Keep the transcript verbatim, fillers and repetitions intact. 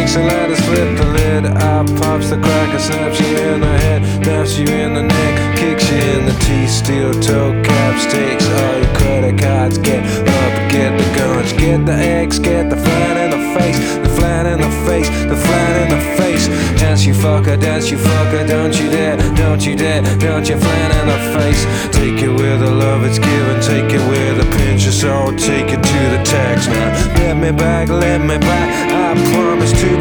drinks and let us flip the lid. I pops the cracker, snaps you in the head, naps you in the neck, kicks you in the teeth, steel toe caps, takes all your credit cards. Get up, get the guns, get the eggs, get the flat in the face, the flat in the face, the flat in the face. Dance you fucker, dance you fucker, don't you dare, don't you dare, don't you flat in the face. Take it where the love it's given, take it where the pinch is all, take it to the tax now. Let me back, let me back, I promise to